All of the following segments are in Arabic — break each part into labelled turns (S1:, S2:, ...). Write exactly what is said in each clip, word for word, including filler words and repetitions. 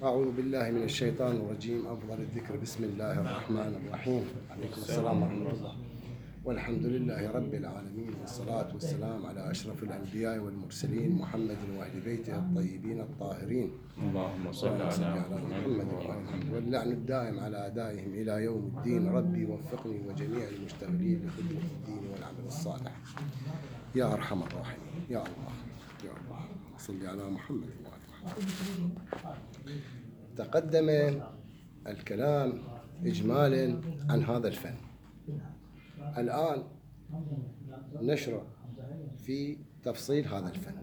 S1: أعوذ بالله من الشيطان الرجيم. أفضل الذكر بسم الله الرحمن الرحيم. عليكم السلام ورحمة الله. والحمد لله رب العالمين، والصلاة والسلام على أشرف الأنبياء والمرسلين محمد وأهل بيته الطيبين الطاهرين.
S2: اللهم صل على
S1: محمد وآله، واللعن الدائم على أعدائهم إلى يوم الدين. ربي وفقني وجميع المشتغلين لخدمة الدين والعمل الصالح يا أرحم الراحمين. يا الله يا الله صل على محمد وآل محمد. تقدم الكلام إجمالا عن هذا الفن. الآن نشرع في تفصيل هذا الفن.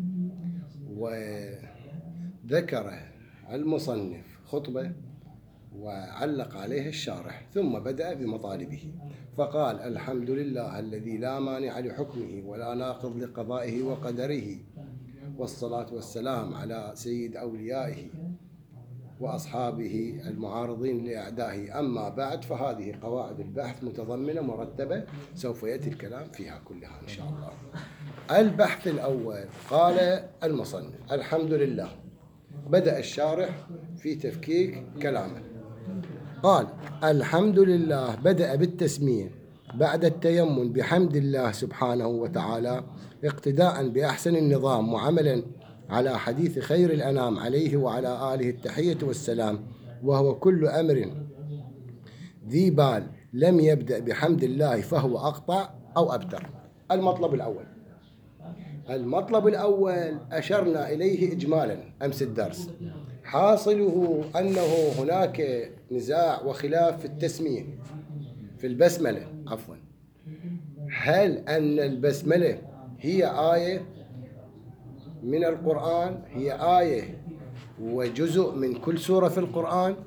S1: وذكر المصنف خطبة وعلق عليها الشارح، ثم بدأ بمطالبه فقال: الحمد لله الذي لا مانع لحكمه ولا ناقض لقضائه وقدره، والصلاة والسلام على سيد أوليائه وأصحابه المعارضين لأعدائه. أما بعد، فهذه قواعد البحث متضمنة مرتبة، سوف يأتي الكلام فيها كلها إن شاء الله. البحث الأول، قال المصنف: الحمد لله. بدأ الشارح في تفكيك كلامه، قال: الحمد لله بدأ بالتسمية بعد التيمم بحمد الله سبحانه وتعالى، اقتداء بأحسن النظام وعملا على حديث خير الأنام عليه وعلى آله التحية والسلام. وهو كل أمر ذي بال لم يبدأ بحمد الله فهو أقطع أو أبتر. المطلب الأول المطلب الأول أشرنا إليه إجمالا أمس الدرس، حاصله أنه هناك نزاع وخلاف في التسمية في البسملة عفوا هل أن البسملة هي آية من القرآن، هي آية وجزء من كل سورة في القرآن؟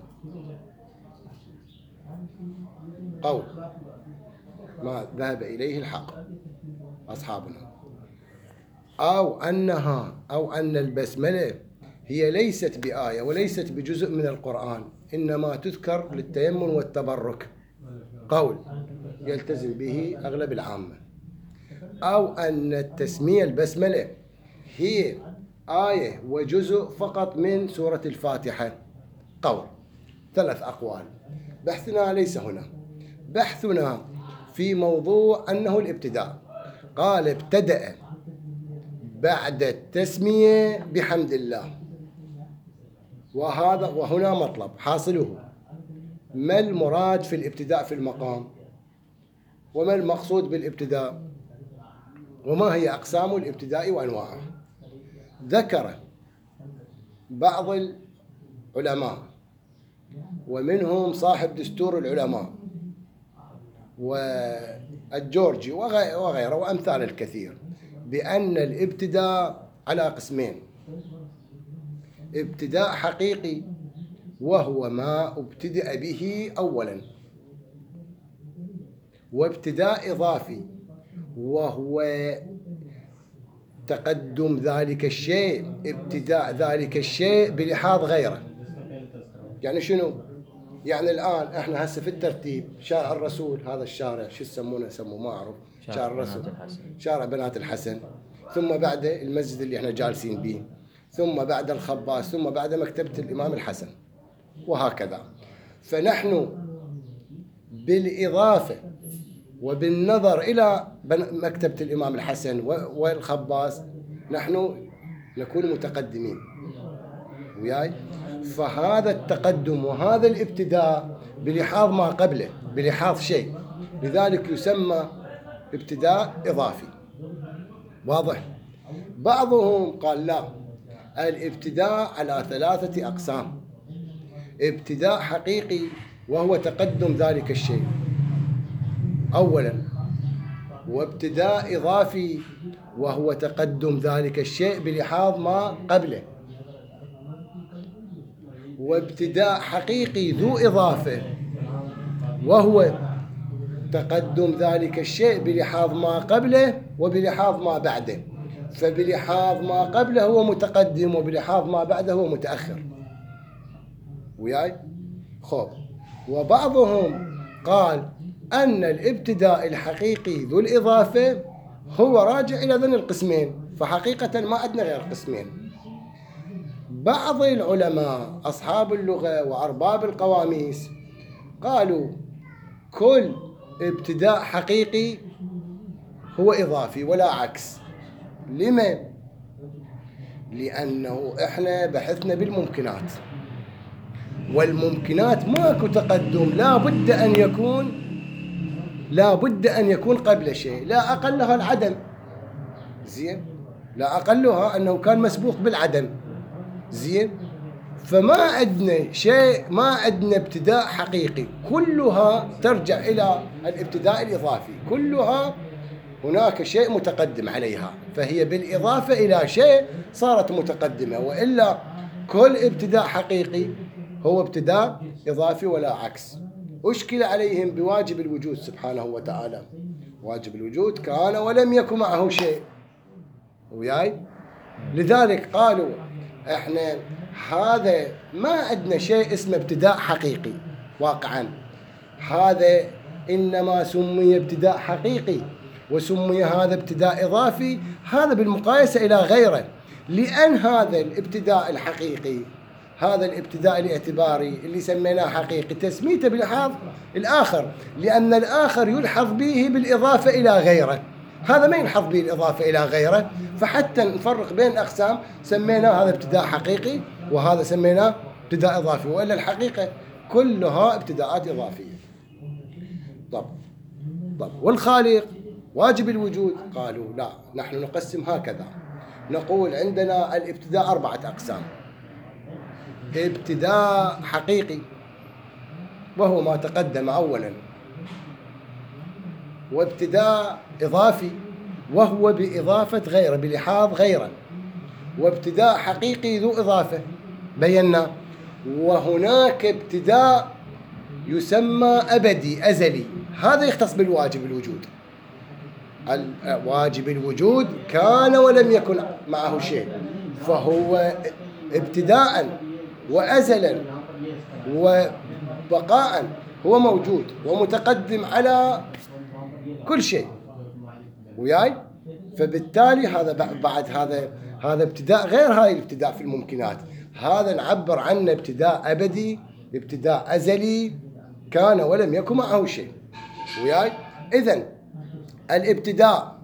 S1: قول ما ذهب إليه الحق أصحابنا، أو أنها أو أن البسملة هي ليست بآية وليست بجزء من القرآن، إنما تذكر للتيمم والتبرك، قول يلتزم به أغلب العامة. أو أن التسمية البسملة هي آية وجزء فقط من سورة الفاتحة، قول. ثلاث أقوال. بحثنا ليس هنا، بحثنا في موضوع أنه الابتداء. قال: ابتدأ بعد التسمية بحمد الله. وهذا وهنا مطلب حاصله: ما المراد في الابتداء في المقام؟ وما المقصود بالابتداء؟ وما هي أقسام الابتداء وأنواعه؟ ذكر بعض العلماء ومنهم صاحب دستور العلماء والجورجي وغيره وأمثال الكثير بأن الابتداء على قسمين: ابتداء حقيقي وهو ما ابتدأ به أولا، وابتداء إضافي وهو تقدم ذلك الشيء، ابتداء ذلك الشيء بلحاظ غيره. يعني شنو؟ يعني الآن احنا هسه في الترتيب شارع الرسول، هذا الشارع شو يسمونه يسموه ما أعرف، شارع الرسول، شارع بنات الحسن، ثم بعد المسجد اللي احنا جالسين به، ثم بعد الخباز، ثم بعد مكتبة الإمام الحسن، وهكذا. فنحن بالإضافة وبالنظر إلى مكتبة الإمام الحسن والخباز نحن نكون متقدمين وياي. فهذا التقدم وهذا الابتداء بلحاظ ما قبله، بلحاظ شيء، لذلك يسمى ابتداء إضافي. واضح؟ بعضهم قال لا، الابتداء على ثلاثة أقسام: ابتداء حقيقي وهو تقدم ذلك الشيء أولا، وابتداء إضافي وهو تقدم ذلك الشيء بلحاظ ما قبله، وابتداء حقيقي ذو إضافة وهو تقدم ذلك الشيء بلحاظ ما قبله وبلحاظ ما بعده. فبلحاظ ما قبله هو متقدم وبلحاظ ما بعده هو متأخر وياي. خب. وبعضهم قال أن الابتداء الحقيقي ذو الإضافة هو راجع إلى ذن القسمين، فحقيقة ما عندنا غير قسمين: بعض العلماء أصحاب اللغة وأرباب القواميس قالوا كل ابتداء حقيقي هو إضافي ولا عكس. لما؟ لأنه إحنا بحثنا بالممكنات، والممكنات ماكو تقدم، لا بد أن يكون لا بد أن يكون قبل شيء، لا أقلها العدم. زين، لا أقلها أنه كان مسبوق بالعدم. زين، فما عندنا شيء، ما عندنا ابتداء حقيقي، كلها ترجع إلى الابتداء الإضافي، كلها هناك شيء متقدم عليها، فهي بالإضافة إلى شيء صارت متقدمة، وإلا كل ابتداء حقيقي هو ابتداء إضافي ولا عكس. أشكل عليهم بواجب الوجود سبحانه وتعالى. واجب الوجود كان ولم يكن معه شيء، وياي؟ لذلك قالوا احنا هذا ما عندنا شيء اسمه ابتداء حقيقي واقعا، هذا إنما سمي ابتداء حقيقي وسمي هذا ابتداء إضافي، هذا بالمقايسة إلى غيره، لأن هذا الابتداء الحقيقي، هذا الابتداء الاعتباري اللي سميناه حقيقي تسميته بلحاظ الآخر، لأن الآخر يلحظ به بالإضافة إلى غيره، هذا ما يلحظ به الإضافة إلى غيره، فحتى نفرق بين الأقسام سميناه هذا ابتداء حقيقي وهذا سميناه ابتداء إضافي، وإلا الحقيقة كلها ابتداءات إضافية. طب طب والخالق واجب الوجود قالوا لا، نحن نقسم هكذا، نقول عندنا الابتداء أربعة أقسام: ابتداء حقيقي وهو ما تقدم أولا، وابتداء إضافي وهو بإضافة غيره بلحاظ غيره، وابتداء حقيقي ذو إضافة بينا، وهناك ابتداء يسمى أبدي أزلي، هذا يختص بالواجب الوجود. واجب الوجود كان ولم يكن معه شيء، فهو ابتداء وأزلا وبقاء هو موجود ومتقدم على كل شيء، وياي؟ فبالتالي هذا بعد هذا هذا ابتداء غير هاي الابتداء في الممكنات، هذا نعبر عنه ابتداء أبدي، ابتداء أزلي كان ولم يكن معه شيء، وياي؟ إذن الابتداء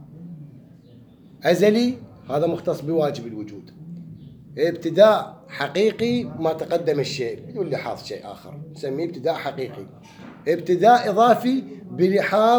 S1: أزلي هذا مختص بواجب الوجود، ابتداء حقيقي ما تقدم الشيء بدون لحاظ شيء آخر نسميه ابتداء حقيقي، ابتداء إضافي بلحاظ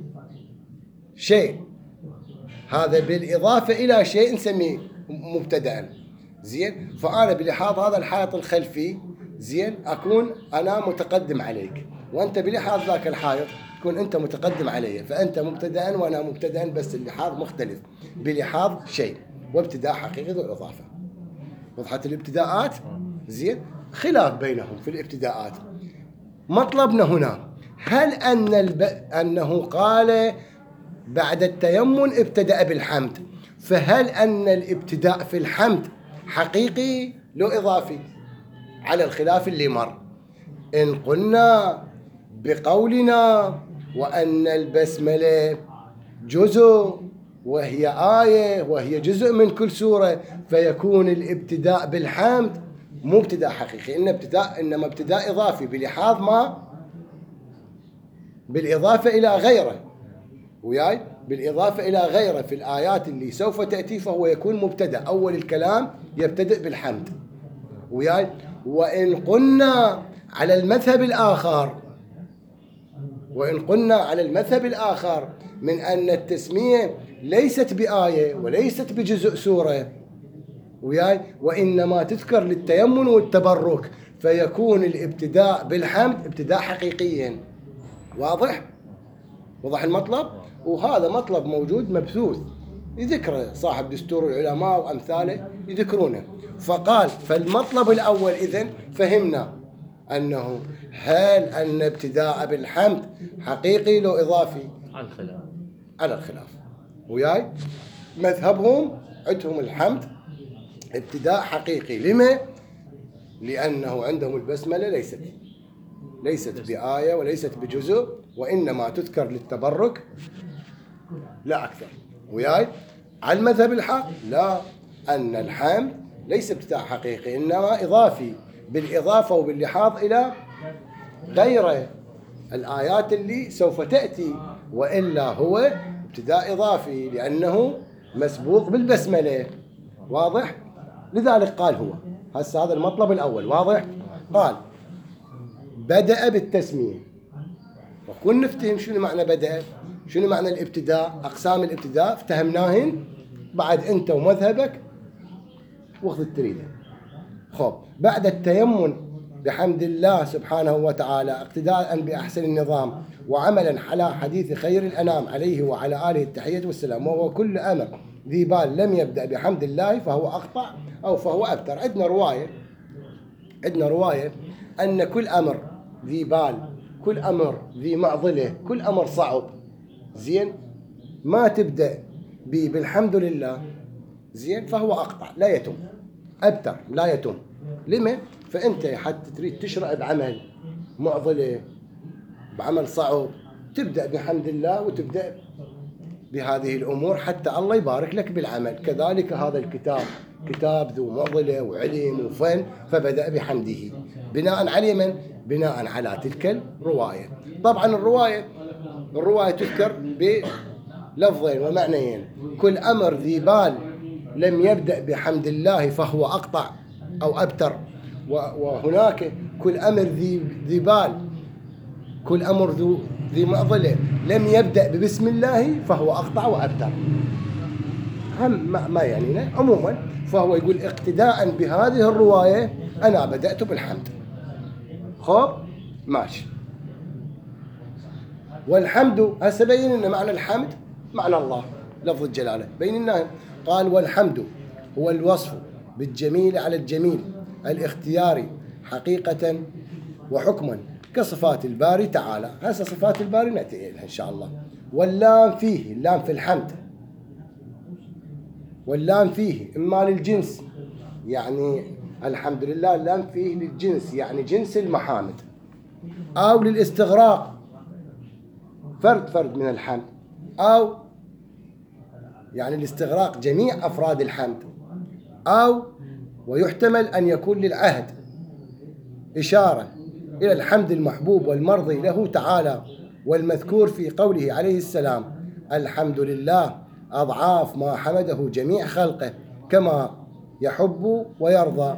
S1: شيء، هذا بالإضافة إلى شيء نسميه مبتدأ. زين، فأنا بلحاظ هذا الحائط الخلفي، زين، أكون أنا متقدم عليك، وأنت بلحاظ ذاك الحائط تكون أنت متقدم علي، فأنت مبتدأ وأنا مبتدأ، بس اللحاظ مختلف بلحاظ شيء، وابتداء حقيقي ذو إضافة. وضحت الابتداءات؟ زين، خلاف بينهم في الابتداءات. مطلبنا هنا هل أن الب... أنه قال بعد التيمم ابتدأ بالحمد، فهل أن الابتداء في الحمد حقيقي لو إضافي؟ على الخلاف اللي مر. إن قلنا بقولنا وأن البسملة جزء وهي آية وهي جزء من كل سورة، فيكون الابتداء بالحمد مو ابتداء حقيقي، إن ابتداء إنما ابتداء إضافي بلحاظ ما بالإضافة إلى غيره، وياي؟ بالإضافة إلى غيره في الآيات اللي سوف تأتي، فهو يكون مبتدأ، أول الكلام يبتدئ بالحمد، وياي؟ وإن قلنا على المذهب الآخر وإن قلنا على المذهب الآخر من أن التسمية ليست بآية وليست بجزء سورة، وياي؟ وإنما تذكر للتيمم والتبرك، فيكون الابتداء بالحمد ابتداء حقيقيا. واضح؟ وضح المطلب؟ وهذا مطلب موجود مبثوث يذكره صاحب دستور العلماء وأمثاله يذكرونه. فقال فالمطلب الأول إذن فهمنا أنه هل أن ابتداء بالحمد حقيقي لو إضافي؟
S2: على الخلاف
S1: على الخلاف، وياي؟ مذهبهم عندهم الحمد ابتداء حقيقي. لما؟ لأنه عندهم البسملة ليست ليست بآية وليست بجزء، وإنما تذكر للتبرك لا أكثر، وياي؟ على المذهب الحق لا، أن الحمد ليس ابتداء حقيقي، إنما إضافي بالإضافة وباللحاظ إلى غير الآيات اللي سوف تأتي، وإلا هو ابتداء إضافي لأنه مسبوق بالبسملة. واضح؟ لذلك قال هو هسه هذا المطلب الأول. واضح؟ قال بدأ بالتسمية، وكن نفتهم شنو معنى بدأ، شنو معنى الابتداء، أقسام الابتداء افتهمناهن. بعد أنت ومذهبك واخذ تريده. خب بعد التيمن بحمد الله سبحانه وتعالى اقتداء بأحسن النظام وعملا على حديث خير الأنام عليه وعلى آله التحية والسلام، وهو كل أمر ذي بال لم يبدأ بحمد الله فهو أقطع أو فهو أبتر. عندنا رواية عندنا رواية أن كل أمر ذي بال، كل أمر ذي معضلة، كل أمر صعب زين ما تبدأ به بالحمد لله زين فهو أقطع لا يتم، أبتر لا يتم. لما؟ فأنت حتى تريد تشرع بعمل معضلة، بعمل صعب، تبدأ بحمد الله وتبدأ بهذه الأمور حتى الله يبارك لك بالعمل. كذلك هذا الكتاب كتاب ذو معضلة وعلم وفن، فبدأ بحمده بناء على من؟ بناء على تلك الرواية. طبعا الرواية الرواية تذكر بلفظين ومعنيين: كل أمر ذي بال لم يبدأ بحمد الله فهو أقطع أو أبتر، وهناك كل أمر ذي ذي بال، كل أمر ذو ذي معضلة لم يبدأ ببسم الله فهو أقطع وأبتر. هم ما, ما يعنينا عموما. فهو يقول اقتداء بهذه الرواية أنا بدأت بالحمد. خب ماشي. والحمد هسه بين لنا معنى الحمد، معنى الله لفظ الجلالة بين لنا. قال والحمد هو الوصف بالجميل على الجميل الاختياري حقيقة وحكما كصفات الباري تعالى. هسه صفات الباري نأتي إليها إن شاء الله. واللام فيه، اللام في الحمد، واللام فيه إما للجنس يعني الحمد لله، اللام فيه للجنس يعني جنس المحامد، أو للاستغراق فرد فرد من الحمد، أو يعني الاستغراق جميع أفراد الحمد، أو ويحتمل أن يكون للعهد إشارة إلى الحمد المحبوب والمرضي له تعالى، والمذكور في قوله عليه السلام الحمد لله أضعاف ما حمده جميع خلقه كما يحب ويرضى.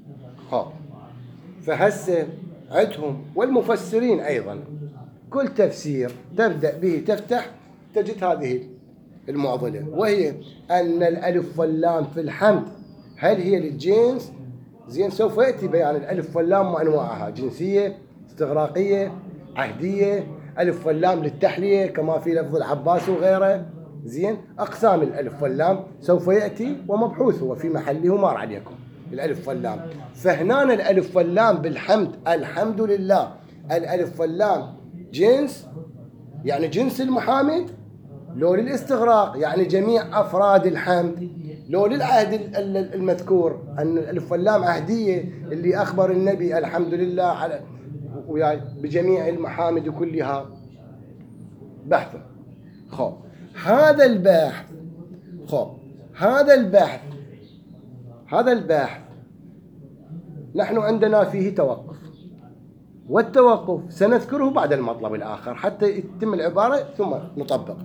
S1: فهسه عندهم والمفسرين أيضا كل تفسير تبدأ به تفتح تجد هذه المعضلة، وهي أن الألف واللام في الحمد هل هي للجنس؟ زين سوف يأتي بيان الألف واللام وأنواعها: جنسية، استغراقية، عهدية، ألف واللام للتحلية كما في لفظ العباس وغيره. زين أقسام الألف واللام سوف يأتي ومبحوث هو في محله مار عليكم الألف واللام. فهنا الألف واللام بالحمد الحمد لله، الألف واللام جنس يعني جنس المحامد، لو للاستغراق يعني جميع أفراد الحمد، لو للعهد المذكور أن الألف واللام عهدية اللي أخبر النبي الحمد لله على وياي بجميع المحامد كلها. بحث خب هذا البحث خب هذا البحث هذا البحث نحن عندنا فيه توقف، والتوقف سنذكره بعد المطلب الآخر حتى يتم العبارة ثم نطبق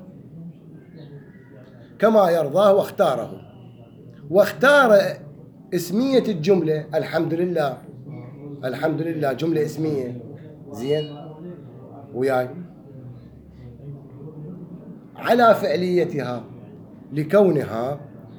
S1: كما يرضاه واختاره. واختار اسمية الجملة الحمد لله، الحمد لله جملة اسمية زين وياي على فعليتها لكونها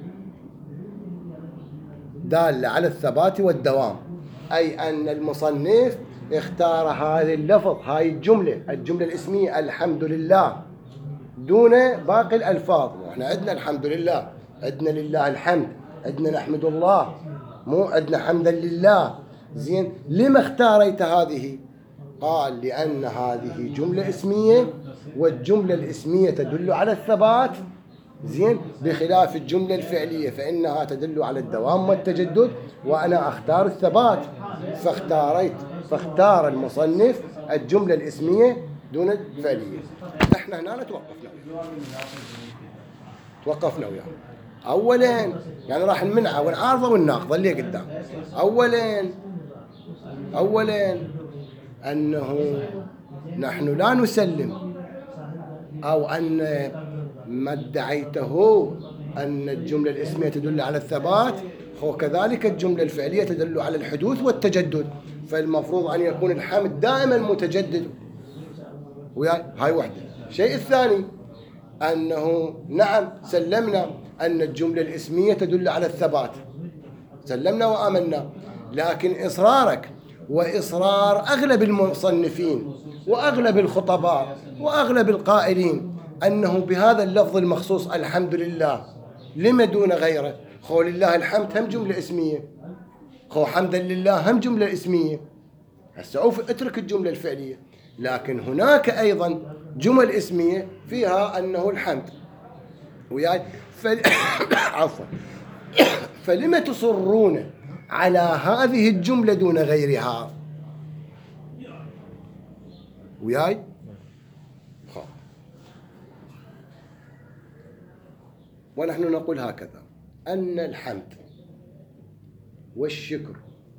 S1: دالة على الثبات والدوام، أي أن المصنف اختار هذا اللفظ، هاي الجملة الجملة الاسمية الحمد لله دون باقي الألفاظ. احنا عندنا الحمد لله، عندنا لله الحمد، عندنا نحمد الله، مو عندنا حمدا لله. زين لما اختاريت هذه؟ قال لأن هذه جملة اسمية، والجملة الاسمية تدل على الثبات زين بخلاف الجملة الفعلية فإنها تدل على الدوام والتجدد، وأنا أختار الثبات. فاختاريت فاختار المصنف الجملة الاسمية دون الفعلية. احنا هنا توقفنا توقفنا وياه أولا يعني راح المنعة والعارضة والناقضة اللي قدام. أولا أولا أنه نحن لا نسلم، أو أن ما ادعيته أن الجملة الاسمية تدل على الثبات هو كذلك الجملة الفعلية تدل على الحدوث والتجدد، فالمفروض أن يكون الحمد دائما متجدد. وياي هاي وحدة. الشيء الثاني أنه نعم سلمنا أن الجملة الاسمية تدل على الثبات، سلمنا وآمنا، لكن إصرارك وإصرار أغلب المصنفين وأغلب الخطباء وأغلب القائلين أنه بهذا اللفظ المخصوص الحمد لله لما دون غيره، خو لله الحمد هم جملة اسمية، خو حمدا لله هم جملة اسمية. هسه اترك الجملة الفعلية، لكن هناك أيضا جمل اسمية فيها أنه الحمد. وياي فل... عفوا فلما تصرون على هذه الجملة دون غيرها؟ وياي خب. ونحن نقول هكذا أن الحمد والشكر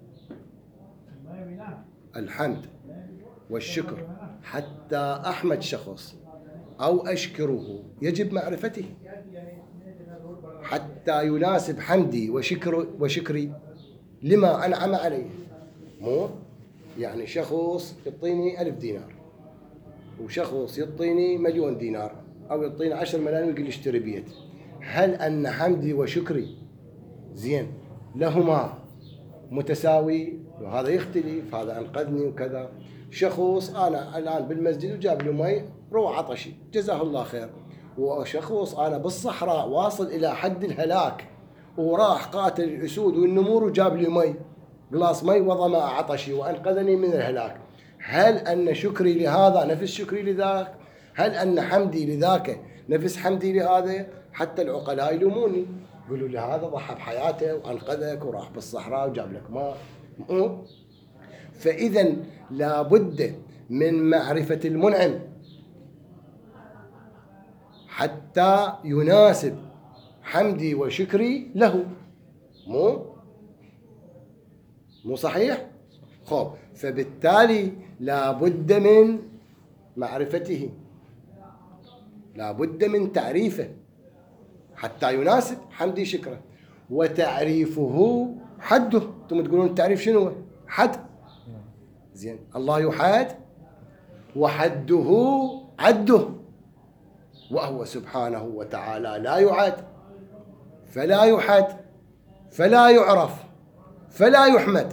S1: الحمد والشكر حتى أحمد شخص أو أشكره يجب معرفته، حتى يناسب حمدي وشكر وشكري لما أنعم عليه. مو يعني شخص يعطيني ألف دينار وشخص يعطيني مليون دينار أو يعطيني عشر ملايين ويقول لي اشتري بيت، هل أن حمدي وشكري زين لهما متساوي؟ وهذا يختلف، هذا أنقذني وكذا. شخص أنا الآن بالمسجد وجاب لي مي روح عطشي جزاه الله خير، وشخص أنا بالصحراء واصل إلى حد الهلاك وراح قاتل الأسود والنمور وجاب لي مي قلاص مي وظمأ عطشي وأنقذني من الهلاك، هل أن شكري لهذا نفس شكري لذاك؟ هل أن حمدي لذاك نفس حمدي لهذا؟ حتى العقلاء يلوموني يقولوا لي هذا ضحى بحياته وأنقذك وراح بالصحراء وجاب لك ماء. فإذا لابد من معرفة المنعم حتى يناسب حمدي وشكري له. مو مو صحيح؟ خب فبالتالي لابد من معرفته، لابد من تعريفه حتى يناسب حمدي شكره، وتعريفه حده. انتم تقولون التعريف شنو؟ حد. زين الله يحاد وحده عده، وهو سبحانه وتعالى لا يعاد فلا يحاد فلا يعرف فلا يحمد.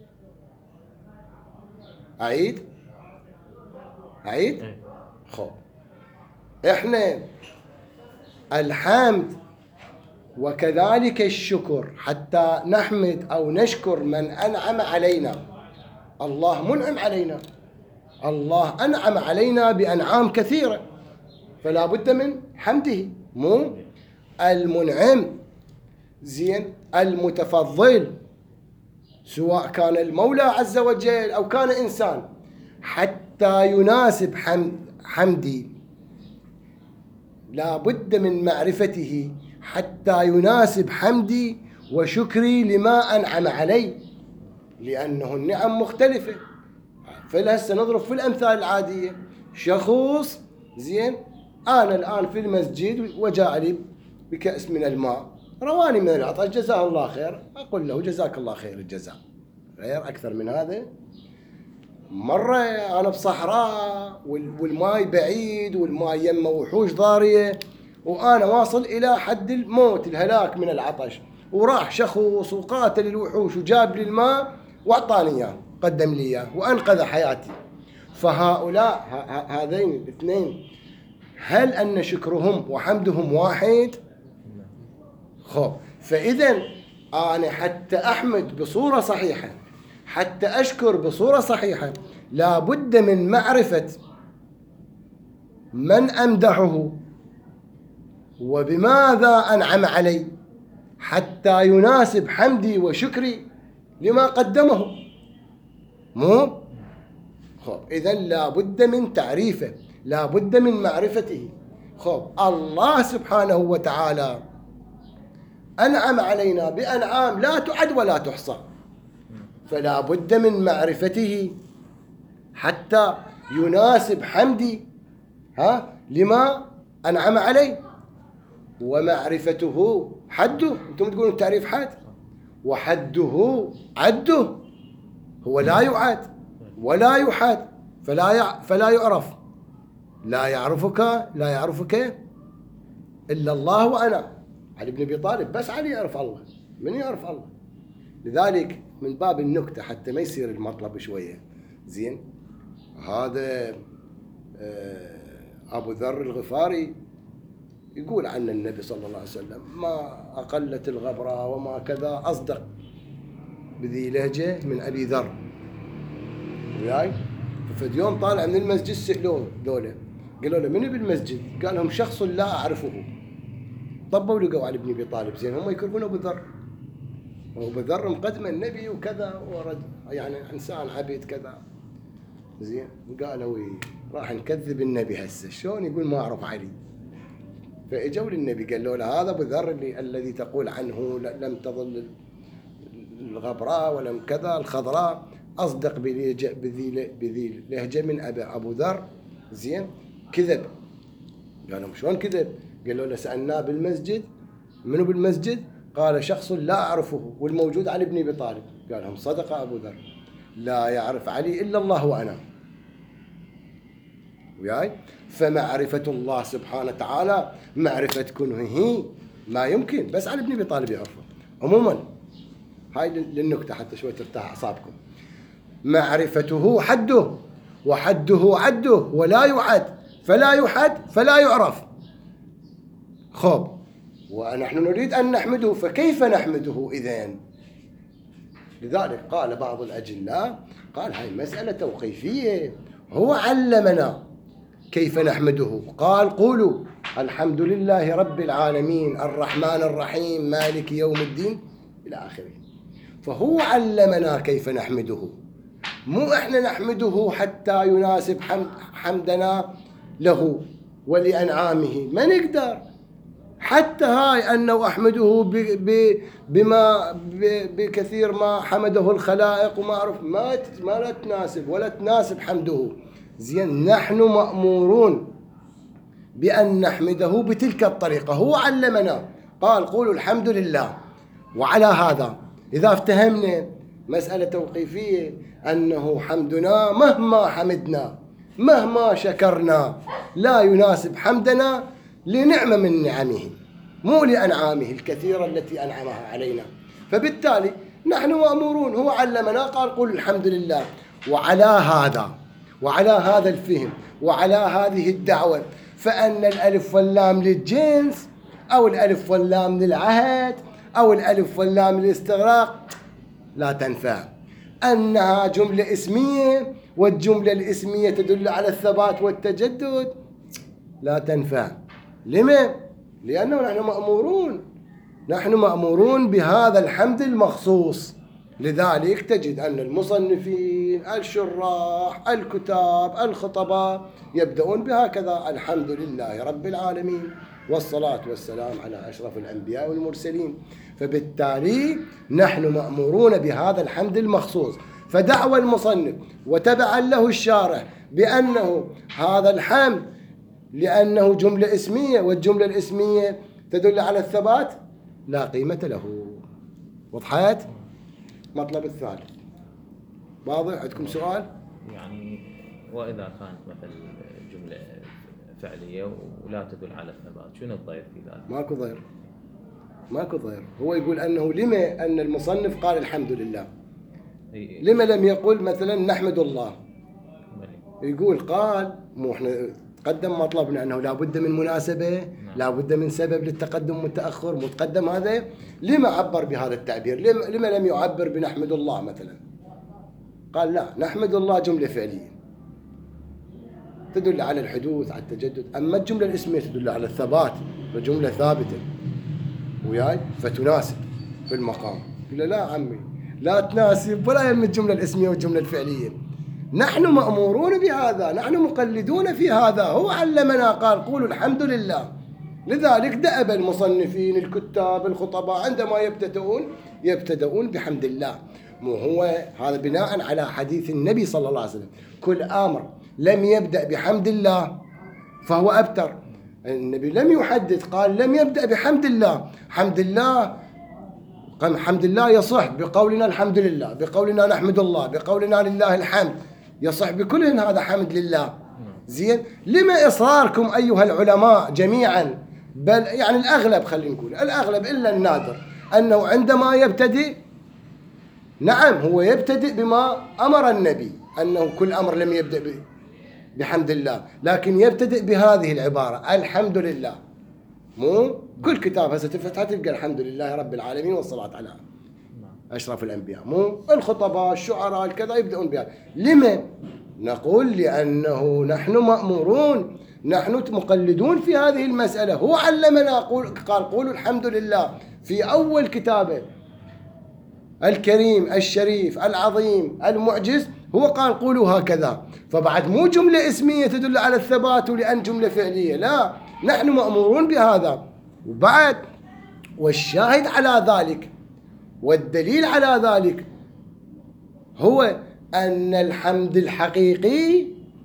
S1: أعيد أعيد خب إحنا الحمد وكذلك الشكر حتى نحمد أو نشكر من أنعم علينا. الله منعم علينا، الله أنعم علينا بأنعام كثيرة، فلا بد من حمده. مو المنعم زين المتفضل سواء كان المولى عز وجل أو كان إنسان، حتى يناسب حمد حمدي لا بد من معرفته حتى يناسب حمدي وشكري لما أنعم علي، لأنه النعم مختلفة. فلهسه نضرب في الأمثال العادية، شخص زين أنا الآن في المسجد وجاء لي بكأس من الماء رواني من العطش جزاه الله خير، أقول له جزاك الله خير الجزاء، غير أكثر من هذا. مرة أنا بصحراء والماء بعيد والماء يمه وحوش ضارية وأنا واصل إلى حد الموت الهلاك من العطش، وراح شخص وقاتل الوحوش وجاب لي الماء وأعطاني إياه قدم لي إياه وأنقذ حياتي. فهؤلاء هذين الاثنين هل أن شكرهم وحمدهم واحد؟ خب فإذا أنا حتى أحمد بصورة صحيحة حتى أشكر بصورة صحيحة لا بد من معرفة من أمدحه وبماذا أنعم علي حتى يناسب حمدي وشكري لما قدمه. مو خب إذا لا بد من تعريفه، لا بد من معرفته. خب الله سبحانه وتعالى أنعم علينا بأنعام لا تعد ولا تحصى، فلا بد من معرفته حتى يناسب حمدي ها لما أنعم عليه. ومعرفته حده، أنتم تقولون التعريف حد، وحده عده، هو لا يعد ولا يحد، فلا يع... فلا يعرف. لا يعرفك لا يعرفك إلا الله وأنا. علي بن أبي طالب بس علي يعرف الله، من يعرف الله؟ لذلك من باب النكتة حتى ما يصير المطلب شوية زين، هذا أبو ذر الغفاري يقول عن النبي صلى الله عليه وسلم ما أقلت الغبرة وما كذا، أصدق بذي لهجة من أبي ذر وياي. ففي يوم طالع من المسجد سألوه ذولا، قالوا له من بالمسجد؟ قال لهم شخص لا أعرفه. طبوا لقوا علي بن أبي طالب زين، هم يكرهون أبو ذر، وأبو ذر مقدم النبي وكذا، ورد يعني إنسان عبيد كذا زين. قالوا راح نكذب النبي هسه، شلون يقول ما أعرف علي؟ فاجوا للنبي قالوا له هذا ابو ذر اللي الذي تقول عنه لم تظل الغبراء ولم كذا الخضراء، اصدق بذي بذي لهجه من ابي ابو ذر زين، كذب. قال لهم شلون كذب؟ قالوا له سالناه بالمسجد. منو بالمسجد؟ قال شخص لا اعرفه والموجود علي بن ابي طالب. قال لهم صدق ابو ذر، لا يعرف علي الا الله وانا وياي. فمعرفة الله سبحانه وتعالى معرفة كنهه ما يمكن بس علي بن أبي طالب يعرفه. عموما هاي للنكتة حتى شوي ترتاح أعصابكم. معرفته حده وحده عده ولا يعد، فلا يحد فلا يعرف. خب ونحن نريد أن نحمده، فكيف نحمده إذن؟ لذلك قال بعض الأجلاء قال هاي مسألة توقيفية، هو علمنا كيف نحمده. قال قولوا الحمد لله رب العالمين الرحمن الرحيم مالك يوم الدين إلى آخره. فهو علمنا كيف نحمده، مو إحنا نحمده حتى يناسب حمد حمدنا له ولأنعامه، ما نقدر حتى هاي أنه أحمده بما بكثير ما حمده الخلائق وما أعرف ما ما لا تناسب ولا تناسب حمده زين. نحن مأمورون بأن نحمده بتلك الطريقة، هو علمنا قال قولوا الحمد لله. وعلى هذا إذا افتهمنا مسألة توقيفية أنه حمدنا مهما حمدنا مهما شكرنا لا يناسب حمدنا لنعمة من نعمه مو لأنعامه الكثيرة التي أنعمها علينا، فبالتالي نحن مأمورون، هو علمنا قال قولوا الحمد لله. وعلى هذا وعلى هذا الفهم وعلى هذه الدعوة فأن الألف واللام للجنس أو الألف واللام للعهد أو الألف واللام للاستغراق لا تنفع. أنها جملة اسمية والجملة الاسمية تدل على الثبات والتجدد لا تنفع. لما؟ لأنه نحن مأمورون نحن مأمورون بهذا الحمد المخصوص. لذلك تجد أن المصنفين الشراح الكتاب الخطباء يبدأون بهكذا الحمد لله رب العالمين والصلاة والسلام على أشرف الأنبياء والمرسلين. فبالتالي نحن مأمورون بهذا الحمد المخصوص. فدعوى المصنف وتبعا له الشارح بأنه هذا الحمد لأنه جملة اسمية والجملة الاسمية تدل على الثبات لا قيمة له. وضحت؟ مطلب الثالث واضح؟ عندكم سؤال؟
S2: يعني وإذا كانت مثل جملة فعلية ولا تدل على الثبات شنو الضير في ذلك؟
S1: ماكو ضير ماكو ضير. هو يقول أنه لما أن المصنف قال الحمد لله، لما لم يقل مثلا نحمد الله؟ يقول قال مو احنا تقدم مطلبنا أنه لا بد من مناسبة، لا بد من سبب للتقدم والتأخر متقدم. هذا لما عبر بهذا التعبير؟ لما, لما لم يعبر بنحمد الله مثلا؟ قال لا، نحمد الله جملة فعلية تدل على الحدوث على التجدد، أما الجملة الاسمية تدل على الثبات فجملة ثابتة وياي فتناسب في المقام. قال لا عمي لا تناسب ولا يم الجملة الاسمية والجملة الفعلية. نحن مأمورون بهذا، نحن مقلدون في هذا. هو علمنا قال قولوا الحمد لله لذلك دأب المصنفين الكتاب الخطباء عندما يبتدؤون يبتدؤون بحمد الله. مو هو هذا بناء على حديث النبي صلى الله عليه وسلم: كل أمر لم يبدأ بحمد الله فهو أبتر. النبي لم يحدث، قال لم يبدأ بحمد الله. حمد الله حمد الله يصح بقولنا الحمد لله، بقولنا نحمد الله، بقولنا لله الحمد، يصح بكلهن هذا حمد لله. زين، لما إصراركم أيها العلماء جميعا، بل يعني الأغلب، خلينا نقول الأغلب إلا النادر، أنه عندما يبتدئ، نعم هو يبتدئ بما أمر النبي، أنه كل أمر لم يبدأ بحمد الله، لكن يبتدئ بهذه العبارة: الحمد لله. مو كل كتاب هسه تفتح تلقى الحمد لله رب العالمين والصلاة على أشرف الأنبياء. مو الخطباء الشعراء الكذا يبدأون بها. لما؟ نقول لأنه نحن مأمورون، نحن مقلدون في هذه المسألة. هو علمنا، قال قولوا الحمد لله في أول كتابه الكريم الشريف العظيم المعجز، هو قال قولوا هكذا. فبعد مو جملة اسمية تدل على الثبات ولأن جملة فعلية، لا، نحن مأمورون بهذا. وبعد والشاهد على ذلك والدليل على ذلك هو أن الحمد الحقيقي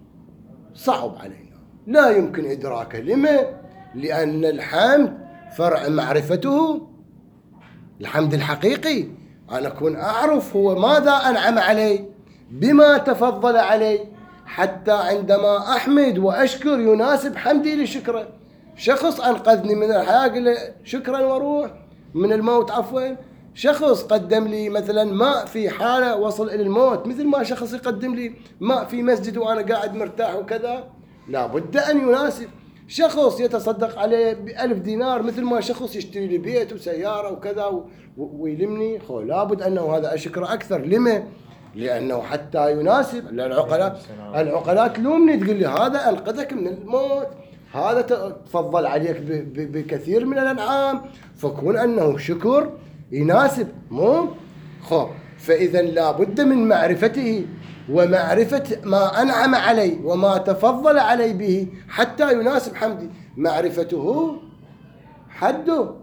S1: صعب علينا، لا يمكن إدراكه. لما؟ لأن الحمد فرع معرفته. الحمد الحقيقي أنا أكون أعرف هو ماذا أنعم علي، بما تفضل علي، حتى عندما أحمد وأشكر يناسب حمدي لشكره. شخص أنقذني من الحياة أقول له شكرا وروح، من الموت عفوا. شخص قدم لي مثلا ماء في حالة وصل إلى الموت، مثل ما شخص يقدم لي ماء في مسجد وأنا قاعد مرتاح وكذا، لا بد أن يناسب. شخص يتصدق عليه بألف دينار مثل ما شخص يشتري لي بيت وسيارة وكذا ويلمني، خو لابد أنه هذا أشكر أكثر. لما؟ لأنه حتى يناسب. العقلاء العقلاء تلومني تقول لي هذا أنقذك من الموت، هذا تفضل عليك بكثير من الأنعام، فكون أنه شكر يناسب. مو خو فإذا لابد من معرفته ومعرفة ما أنعم علي وما تفضل علي به حتى يناسب حمدي. معرفته حده،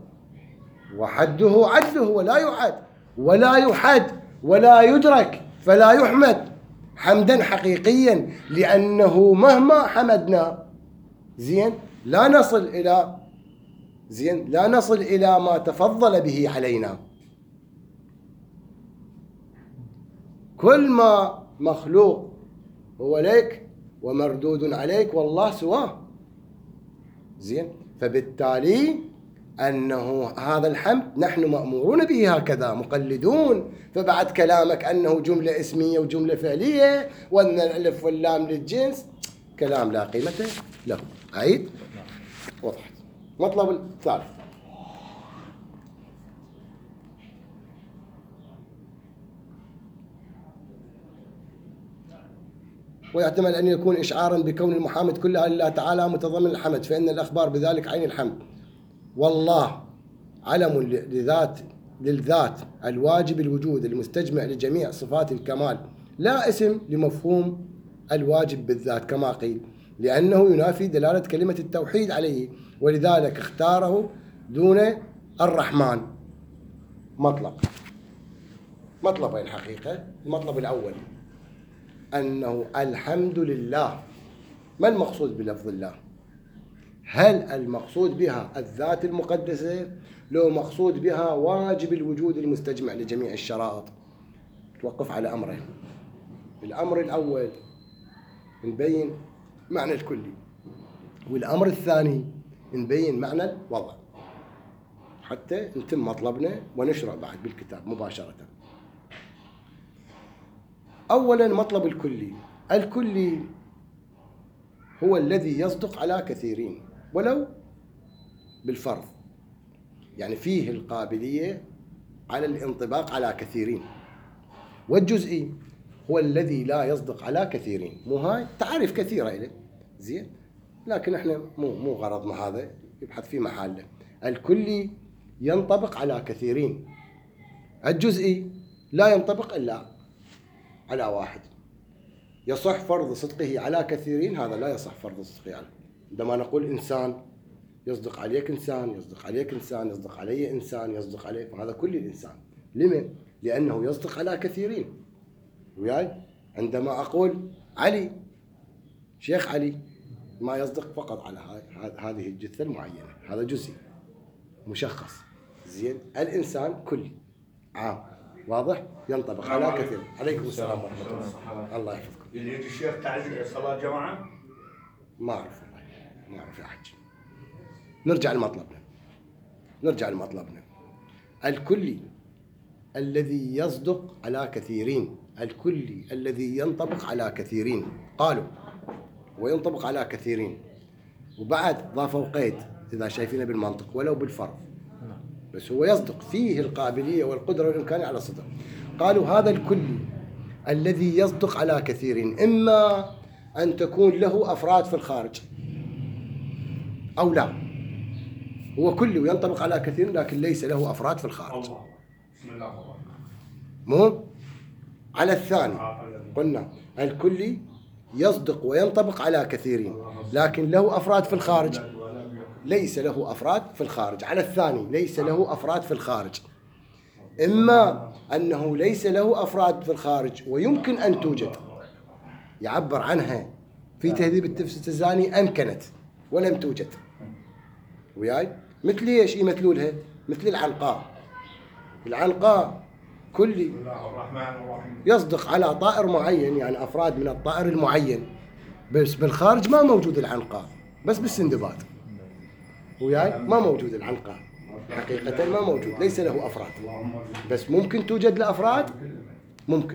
S1: وحده عدله، ولا يعد ولا يحد ولا يدرك، فلا يحمد حمدا حقيقيا، لأنه مهما حمدنا زين لا نصل إلى زين لا نصل إلى ما تفضل به علينا. كل ما مخلوق هو لك ومردود عليك، والله سواه. زين، فبالتالي أنه هذا الحمد نحن مأمورون به هكذا، مقلدون. فبعد كلامك أنه جملة اسمية وجملة فعلية وأن الألف واللام للجنس، كلام لا قيمة له. أعيد؟ وضحت. مطلب الثالث: ويحتمل أن يكون إشعارا بكون المحامد كلها لله تعالى متضمن الحمد، فإن الأخبار بذلك عين الحمد. والله علم لذات للذات الواجب الوجود المستجمع لجميع صفات الكمال، لا اسم لمفهوم الواجب بالذات كما قيل، لأنه ينافي دلالة كلمة التوحيد عليه، ولذلك اختاره دون الرحمن. مطلب مطلبين الحقيقة. المطلب الأول أنه الحمد لله، ما المقصود بلفظ الله؟ هل المقصود بها الذات المقدسة، لو مقصود بها واجب الوجود المستجمع لجميع الشرائط؟ توقف على أمرين. الأمر الأول نبين معنى الكلي، والأمر الثاني نبين معنى الوضع، حتى نتم مطلبنا ونشرع بعد بالكتاب مباشرة. أولا مطلب الكلي. الكلي هو الذي يصدق على كثيرين ولو بالفرض، يعني فيه القابلية على الانطباق على كثيرين. والجزئي هو الذي لا يصدق على كثيرين. مو هاي تعريف كثيرة إليه زين، لكن احنا مو مو غرضنا هذا، يبحث في محله. الكلي ينطبق على كثيرين، الجزئي لا ينطبق إلا على واحد. يصح فرض صدقه على كثيرين، هذا لا يصح فرض صدقه على. عندما نقول إنسان يصدق عليك إنسان، يصدق عليك إنسان، يصدق علي إنسان، يصدق عليه، فهذا كل الإنسان. لمن؟ لأنه يصدق على كثيرين. وياي؟ عندما أقول علي، شيخ علي، ما يصدق فقط على هذه الجثة المعينة، هذا جزئي مشخص. زين؟ الإنسان كلي عام، واضح؟ ينطبق على كثير. عليكم السلام ورحمة الله. الله يحفظكم.
S3: يريد الشيخ تعزية صلاة جماعة؟
S1: ما أعرف والله، ما أعرف أحد. نرجع لمطلبنا. نرجع لمطلبنا. الكلي الذي يصدق على كثيرين، الكلي الذي ينطبق على كثيرين، قالوا وينطبق على كثيرين، وبعد ضافوا قيد إذا شايفينه بالمنطق ولو بالفرض، بس هو يصدق، فيه القابلية والقدرة والإمكانية على الصدق. قالوا هذا الكلي الذي يصدق على كثيرين إما أن تكون له أفراد في الخارج أو لا، هو كلي وينطبق على كثير لكن ليس له أفراد في الخارج.
S3: بسم الله الرحمن الرحيم.
S1: مو على الثاني قلنا الكلي يصدق وينطبق على كثيرين لكن له أفراد في الخارج، ليس له أفراد في الخارج. على الثاني ليس له أفراد في الخارج، إما أنه ليس له أفراد في الخارج ويمكن أن توجد، يعبر عنها في تهذيب التفتزاني أمكنت ولم توجد. وياي؟ مثل ايش يمثلوا لها؟ مثل العنقاء. العنقاء كلي يصدق على طائر معين، يعني أفراد من الطائر المعين، بس بالخارج ما موجود العنقاء، بس بالسندباد. وياي؟ ما موجود العنقاء حقيقة، ما موجود، ليس له أفراد، بس ممكن توجد له أفراد، ممكن.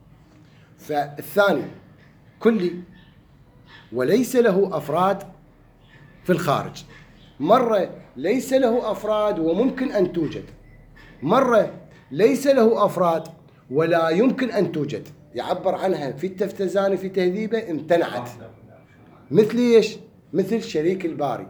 S1: فالثاني كلي وليس له أفراد في الخارج، مرة ليس له أفراد وممكن أن توجد، مرة ليس له أفراد ولا يمكن أن توجد، يعبر عنها في التفتزاني في تهذيبه امتنعت. مثل ايش؟ مثل شريك الباري.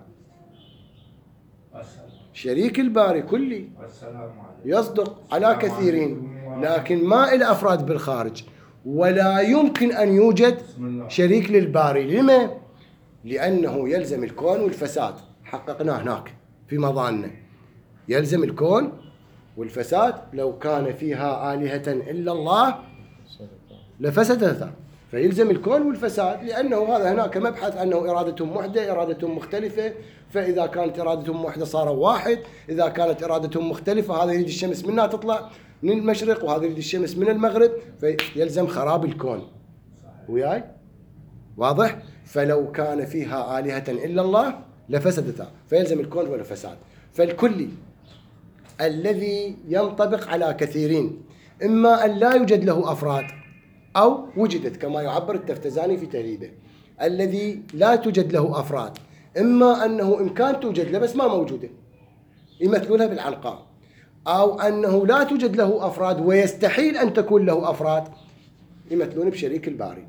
S1: شريك الباري كلي يصدق على كثيرين لكن ما له أفراد بالخارج ولا يمكن أن يوجد شريك للباري. لما؟ لأنه يلزم الكون والفساد، حققناه هناك في مظاننا، يلزم الكون والفساد. لو كان فيها آلهة إلا الله لفسدتا، فيلزم الكون والفساد، لأنه هذا هناك مبحث أنه إرادتهم وحدة، إرادتهم مختلفة، فإذا كانت إرادتهم وحدة صاروا واحد، إذا كانت إرادتهم مختلفة هذا يريد الشمس منها تطلع من المشرق وهذا يريد الشمس من المغرب، فيلزم خراب الكون. وياي؟ واضح؟ فلو كان فيها آلهة إلا الله لفسدتا، فيلزم الكون والفساد. فالكلي الذي ينطبق على كثيرين إما أن لا يوجد له أفراد أو وجدت كما يعبر التفتزاني في تهذيبه. الذي لا توجد له أفراد إما أنه إمكان توجد له بس ما موجودة، يمثلونها بالعنقاء، أو أنه لا توجد له أفراد ويستحيل أن تكون له أفراد، يمثلون بشريك الباري.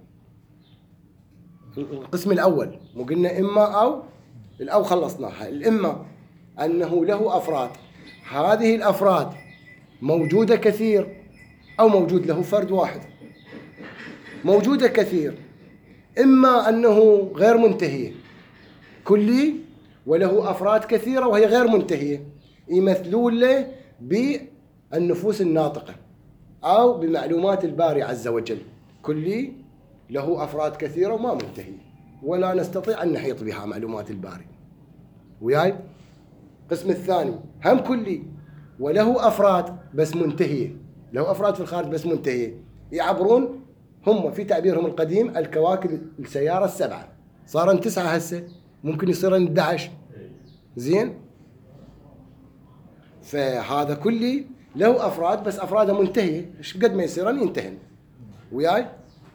S1: القسم الأول مو قلنا إما أو، الأو خلصناها. الإما أنه له أفراد، هذه الأفراد موجودة كثير أو موجود له فرد واحد. موجودة كثير، إما أنه غير منتهية كلي وله أفراد كثيرة وهي غير منتهية، يمثلون له بالنفوس الناطقة أو بمعلومات الباري عز وجل. كلي له أفراد كثيرة وما منتهي ولا نستطيع أن نحيط بها معلومات الباري. وياي؟ القسم الثاني هم كلي وله أفراد بس منتهية، له أفراد في الخارج بس منتهية، يعبرون هم في تعبيرهم القديم الكواكب السيارة السبعة، صارن تسعة هسه، ممكن يصيرن أحد عشر. زين؟ فهذا كلي له أفراد بس أفراده منتهية، ايش قد ما يصيرن ينتهن. وياي؟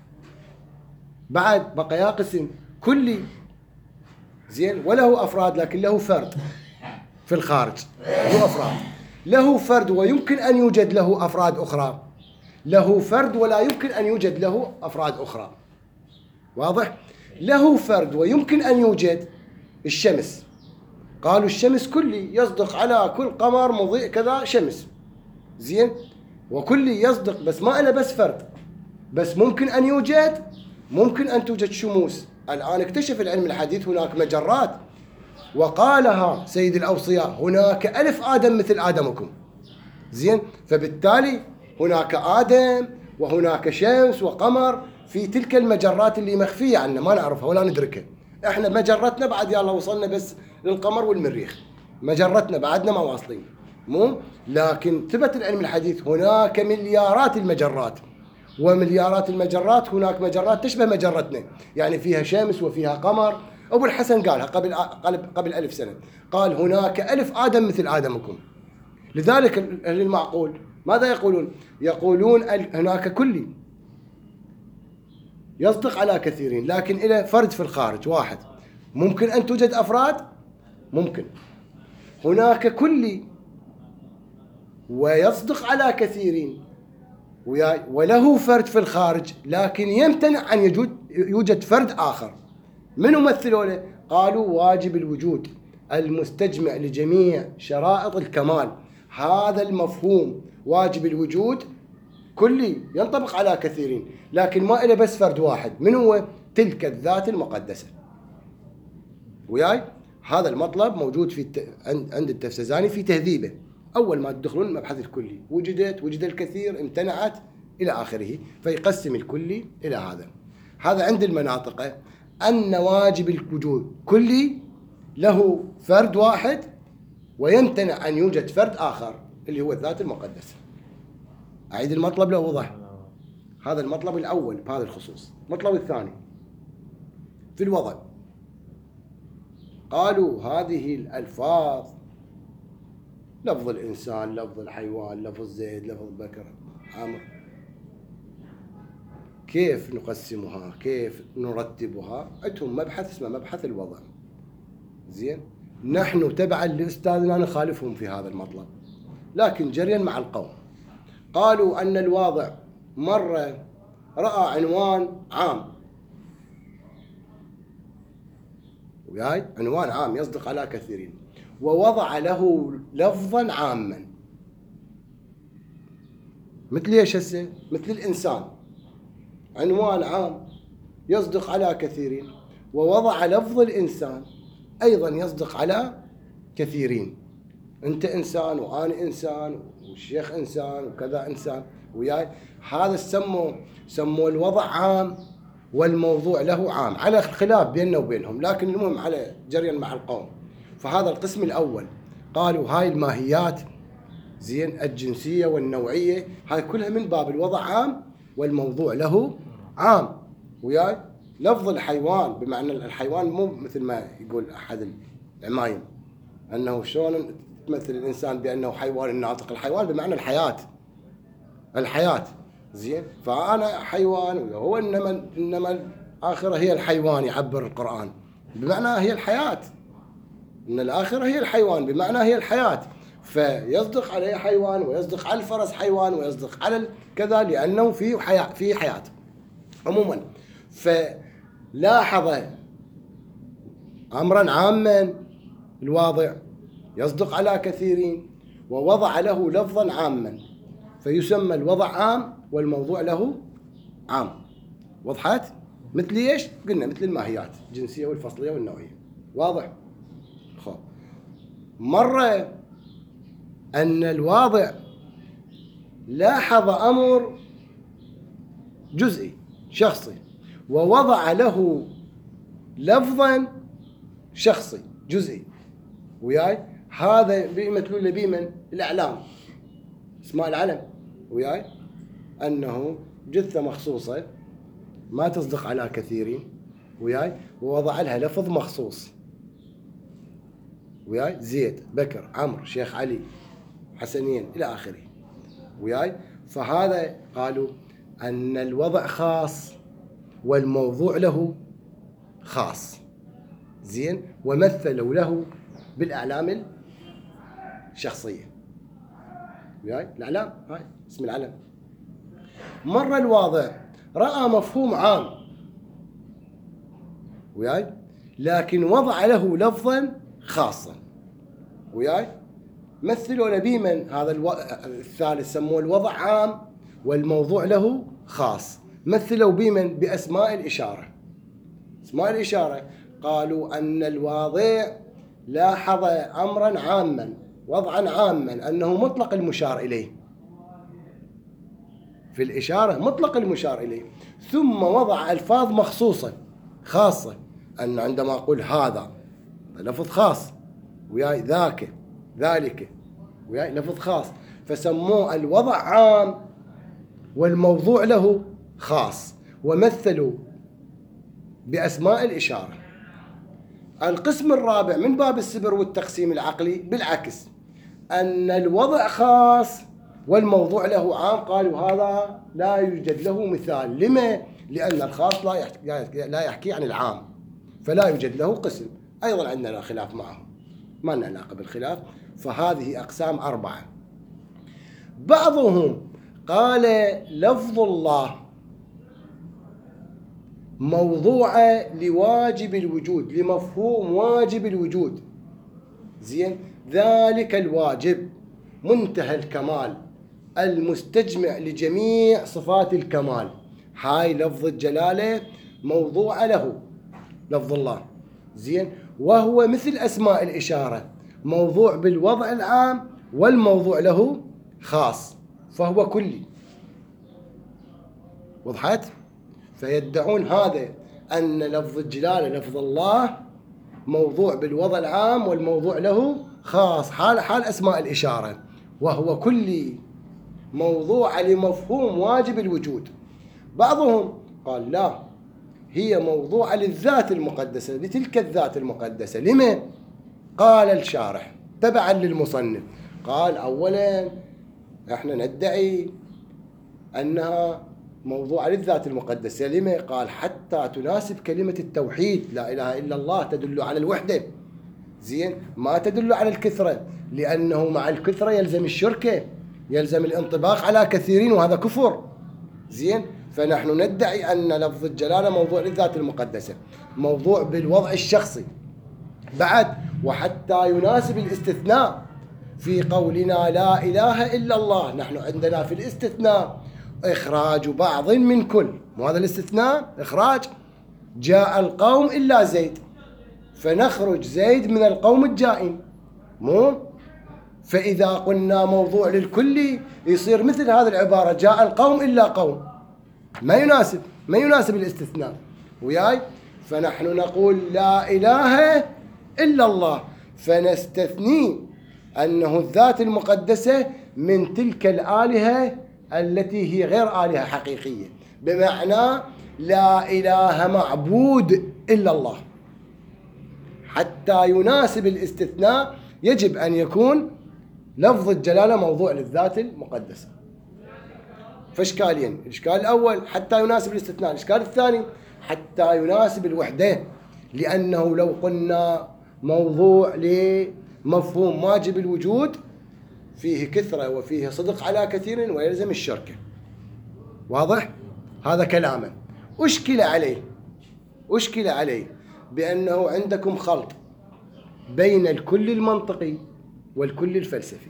S1: بعد بقى قسم كلي زين وله أفراد لكن له فرد في الخارج، له أفراد، له فرد ويمكن أن يوجد له أفراد أخرى، له فرد ولا يمكن أن يوجد له أفراد أخرى. واضح؟ له فرد ويمكن أن يوجد الشمس، قالوا الشمس كلي يصدق على كل قمر مضيء كذا شمس. زين؟ وكلي يصدق بس ما له بس فرد، بس ممكن أن يوجد، ممكن أن توجد شموس. الآن اكتشف العلم الحديث هناك مجرات وقالها سيد الأوصياء هناك ألف آدم مثل آدمكم. زين، فبالتالي هناك آدم وهناك شمس وقمر في تلك المجرات اللي مخفية عنا ما نعرفها ولا ندركها. احنا مجرتنا بعد يلا وصلنا بس للقمر والمريخ، مجرتنا بعدنا ما واصلين، مو لكن ثبت العلم الحديث هناك مليارات المجرات، ومليارات المجرات هناك مجرات تشبه مجرتنا، يعني فيها شمس وفيها قمر. أبو الحسن قالها قبل قبل ألف سنة، قال هناك ألف آدم مثل آدمكم. لذلك أهل المعقول ماذا يقولون؟ يقولون هناك كلي يصدق على كثيرين، لكن إلى فرد في الخارج واحد. ممكن أن توجد أفراد، ممكن. هناك كلي ويصدق على كثيرين وله فرد في الخارج، لكن يمتنع أن يوجد يوجد فرد آخر. من يمثلوا له؟ قالوا واجب الوجود المستجمع لجميع شرائط الكمال. هذا المفهوم واجب الوجود كلي ينطبق على كثيرين، لكن ما إله بس فرد واحد. من هو؟ تلك الذات المقدسة. وياي هذا المطلب موجود في الت... عند التفسزاني في تهذيبه. أول ما تدخلون المبحث الكلي وجدت وجد الكثير امتنعت إلى آخره، فيقسم الكلي إلى هذا. هذا عند المناطق أن واجب الوجود كلي له فرد واحد ويمتنع أن يوجد فرد آخر اللي هو الذات المقدسة. أعيد المطلب لو وضح. هذا المطلب الأول بهذا الخصوص. المطلب الثاني في الوضع، قالوا هذه الألفاظ لفظ الإنسان، لفظ الحيوان، لفظ زيد، لفظ بكر، عمرو، كيف نقسمها؟ كيف نرتبها؟ عندهم مبحث اسمه مبحث الوضع. زين، نحن تبعا لأستاذنا نخالفهم في هذا المطلب، لكن جريا مع القوم. قالوا أن الواضع مرة رأى عنوان عام، وياي عنوان عام يصدق على كثيرين، ووضع له لفظا عاما. مثل ايش هسه؟ مثل الإنسان، عنوان عام يصدق على كثيرين، ووضع لفظ الإنسان أيضا يصدق على كثيرين. أنت إنسان وأنا إنسان والشيخ إنسان وكذا إنسان، وياي هذا سموا سموا الوضع عام والموضوع له عام، على خلاف بيننا وبينهم، لكن المهم على جريا مع القوم. فهذا القسم الأول قالوا هاي الماهيات زين الجنسية والنوعية هاي كلها من باب الوضع عام والموضوع له عام. وياي لفظ الحيوان بمعنى الحيوان مو مثل ما يقول أحد العمايم أنه شلون تمثل الإنسان بأنه حيوان الناطق. الحيوان بمعنى الحياة، الحياة. زين، فأنا حيوان وهو إنما إنما الآخرة هي الحيوان، يعبر القرآن بمعنى هي الحياة، إن الآخرة هي الحيوان بمعنى هي الحياة. فيصدق عليه حيوان ويصدق على الفرس حيوان ويصدق على كذا لأنه في حياة، في حياة عموما. فلاحظ أمرا عاما الواضع يصدق على كثيرين، ووضع له لفظا عاما، فيسمى الوضع عام والموضوع له عام. وضحت؟ مثل ايش؟ قلنا مثل الماهيات الجنسية والفصلية والنوعية. واضح؟ خب، مرة أن الواضع لاحظ أمر جزئي شخصي ووضع له لفظا شخصي جزئي. وياي هذا بيمثلون له بمن؟ الإعلام، اسماء العلم. وياي أنه جثة مخصوصة ما تصدق على كثيرين، وياي ووضع لها لفظ مخصوص. وياي زيد، بكر، عمرو، شيخ علي، حسنين إلى آخره. وياي فهذا قالوا أن الوضع خاص والموضوع له خاص. زين، ومثلوا له بالأعلام الشخصية. وياي الأعلام هاي اسم العلم. مرة الواضع رأى مفهوم عام، وياي لكن وضع له لفظا خاصا. وياي مثلوا نبي من هذا الو... الثالث سموه الوضع عام والموضوع له خاص. مثلوا بمن؟ بأسماء الإشارة. أسماء الإشارة قالوا أن الواضع لاحظ أمرا عاما، وضعا عاما، أنه مطلق المشار إليه في الإشارة، مطلق المشار إليه، ثم وضع ألفاظ مخصوصة خاصة، أن عندما أقول هذا لفظ خاص، وياي ذاك ذلك وياي لفظ خاص، فسموه الوضع عام والموضوع له خاص، ومثلوا بأسماء الإشارة. القسم الرابع من باب السبر والتقسيم العقلي بالعكس، أن الوضع خاص والموضوع له عام، قالوا هذا لا يوجد له مثال. لما؟ لأن الخاص لا يحكي, لا يحكي عن العام، فلا يوجد له قسم. أيضا عندنا خلاف معه، ما لنا علاقة بالخلاف. فهذه أقسام أربعة. بعضهم قال لفظ الله موضوع لواجب الوجود، لمفهوم واجب الوجود، زين، ذلك الواجب منتهى الكمال المستجمع لجميع صفات الكمال. هاي لفظ الجلالة موضوع له لفظ الله، زين، وهو مثل أسماء الإشارة موضوع بالوضع العام والموضوع له خاص، فهو كلي. وضحت؟ فيدعون هذا أن لفظ الجلالة لفظ الله موضوع بالوضع العام والموضوع له خاص، حال حال أسماء الإشارة، وهو كلي موضوع لمفهوم واجب الوجود. بعضهم قال لا، هي موضوع للذات المقدسة، لتلك الذات المقدسة. لما؟ قال الشارح تبعا للمصنف، قال أولا احنا ندعي أنها موضوع للذات المقدسة. لما؟ قال حتى تناسب كلمة التوحيد، لا إله إلا الله، تدل على الوحدة، زين، ما تدل على الكثرة، لأنه مع الكثرة يلزم الشركة، يلزم الانطباق على كثيرين، وهذا كفر، زين. فنحن ندعي أن لفظ الجلالة موضوع للذات المقدسة، موضوع بالوضع الشخصي بعد، وحتى يناسب الاستثناء في قولنا لا إله إلا الله. نحن عندنا في الاستثناء إخراج بعض من كل، وهذا الاستثناء إخراج. جاء القوم إلا زيد، فنخرج زيد من القوم الجائين، مو؟ فإذا قلنا موضوع للكل يصير مثل هذه العبارة جاء القوم إلا قوم، ما يناسب، ما يناسب الاستثناء، وياي. فنحن نقول لا إله إلا الله، فنستثني أنه الذات المقدسة من تلك الآلهة التي هي غير آلهة حقيقية، بمعنى لا إله معبود إلا الله. حتى يناسب الاستثناء يجب أن يكون لفظ الجلالة موضوع للذات المقدسة. فإشكالين، الإشكال الأول حتى يناسب الاستثناء، الإشكال الثاني حتى يناسب الوحدة، لأنه لو قلنا موضوع لمفهوم واجب الوجود فيه كثرة وفيه صدق على كثير ويلزم الشركة. واضح؟ هذا كلامه. أشكل عليه أشكل عليه بأنه عندكم خلط بين الكل المنطقي والكل الفلسفي.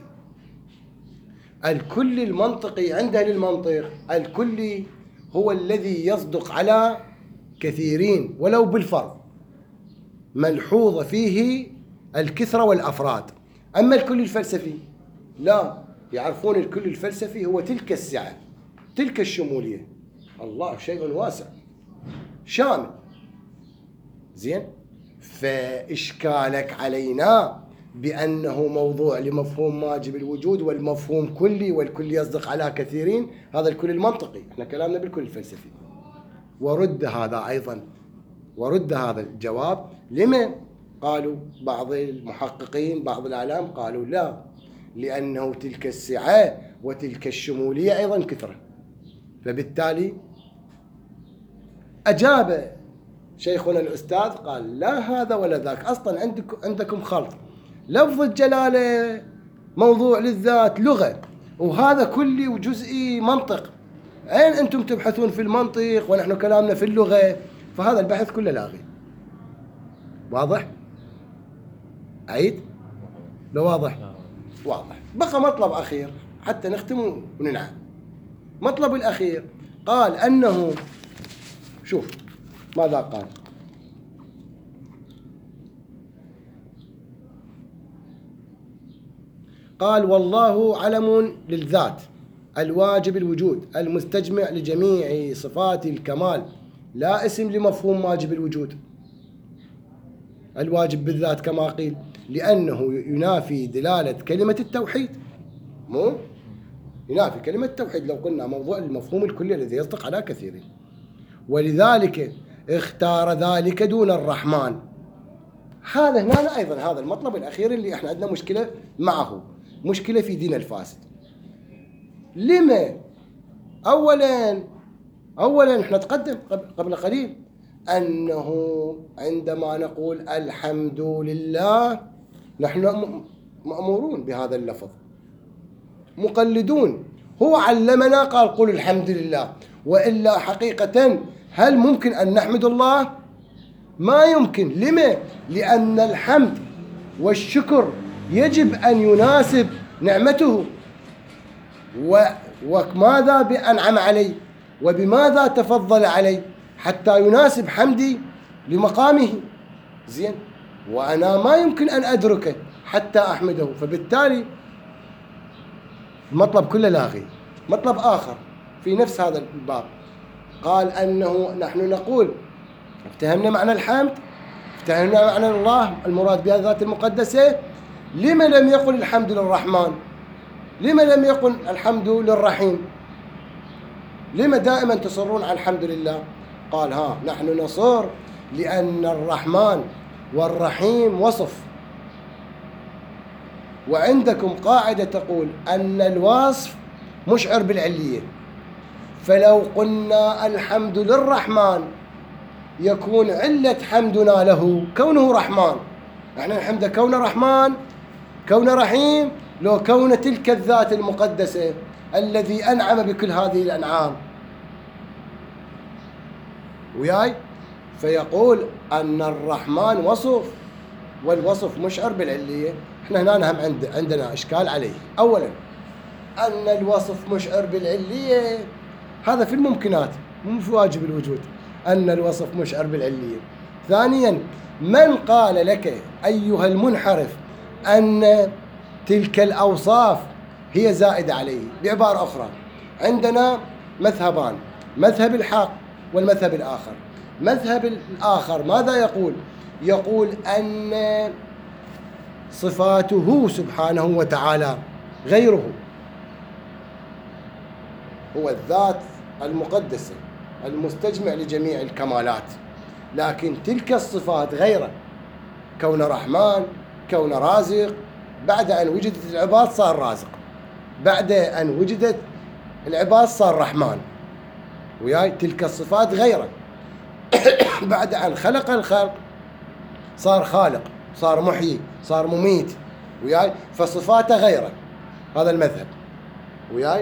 S1: الكل المنطقي عند أهل المنطق، الكل هو الذي يصدق على كثيرين ولو بالفرض، ملحوظ فيه الكثرة والأفراد. أما الكل الفلسفي لا، يعرفون الكل الفلسفي هو تلك السعة، تلك الشمولية. الله شيء واسع شامل، زين. فإشكالك علينا بأنه موضوع لمفهوم واجب الوجود والمفهوم كلي، والكل يصدق على كثيرين، هذا الكل المنطقي، احنا كلامنا بالكل الفلسفي. ورد هذا أيضا، ورد هذا الجواب. لما؟ قالوا بعض المحققين بعض الأعلام قالوا لا، لأنه تلك السعة وتلك الشمولية أيضا كثرة. فبالتالي أجاب شيخنا الأستاذ قال لا هذا ولا ذاك، أصلا عندكم عندكم خلط. لفظ الجلالة موضوع للذات لغة، وهذا كلي وجزئي منطق. أين أنتم تبحثون في المنطق ونحن كلامنا في اللغة؟ فهذا البحث كله لاغي. واضح؟ عيد؟ لو واضح؟ واضح. بقى مطلب أخير حتى نختم وننعم. مطلب الأخير قال أنه، شوف ماذا قال، قال والله علم للذات الواجب الوجود المستجمع لجميع صفات الكمال لا اسم لمفهوم واجب الوجود الواجب بالذات كما قيل، لأنه ينافي دلالة كلمة التوحيد. مو ينافي كلمة التوحيد لو قلنا موضوع المفهوم الكلي الذي يصدق على كثيرين، ولذلك اختار ذلك دون الرحمن. هذا هنا أيضا هذا المطلب الأخير اللي احنا عندنا مشكلة معه، مشكلة في دين الفاسد. لما؟ أولا أولا احنا تقدم قبل قليل أنه عندما نقول الحمد لله نحن مأمورون بهذا اللفظ، مقلدون. هو علمنا قال قل الحمد لله، وإلا حقيقة هل ممكن أن نحمد الله؟ ما يمكن. لما؟ لأن الحمد والشكر يجب أن يناسب نعمته، وماذا بأنعم علي وبماذا تفضل علي حتى يناسب حمدي لمقامه. زين، وأنا ما يمكن أن أدركه حتى أحمده، فبالتالي المطلب كله لاغي. مطلب آخر في نفس هذا الباب قال أنه نحن نقول افتهمنا معنى الحمد، افتهمنا معنى الله المراد بها الذات المقدسة. لما لم يقل الحمد للرحمن؟ لما لم يقل الحمد للرحيم؟ لما دائما تصرون على الحمد لله؟ قال ها نحن نصر لأن الرحمن والرحيم وصف، وعندكم قاعدة تقول أن الوصف مشعر بالعلية، فلو قلنا الحمد للرحمن يكون علة حمدنا له كونه رحمن. احنا نحمد كونه رحمن، كونه رحيم، لو كون تلك الذات المقدسة الذي أنعم بكل هذه الأنعام. وياي؟ فيقول أن الرحمن وصف، والوصف مشعر بالعلية. احنا هنا هم عند عندنا إشكال عليه. أولا أن الوصف مشعر بالعلية هذا في الممكنات، مو في واجب الوجود أن الوصف مشعر بالعلية. ثانيا من قال لك أيها المنحرف أن تلك الأوصاف هي زائدة عليه؟ بعبارة أخرى عندنا مذهبان، مذهب الحق والمذهب الآخر. مذهب الآخر ماذا يقول؟ يقول أن صفاته سبحانه وتعالى غيره، هو الذات المقدسة المستجمع لجميع الكمالات، لكن تلك الصفات غيره، كون رحمن، كون رازق. بعد أن وجدت العباد صار رازق، بعد أن وجدت العباد صار رحمن. وياي؟ تلك الصفات غيره. بعد أن خلق الخلق صار خالق، صار محيي، صار مميت. وياي؟ فصفاته غيره. هذا المذهب. وياي؟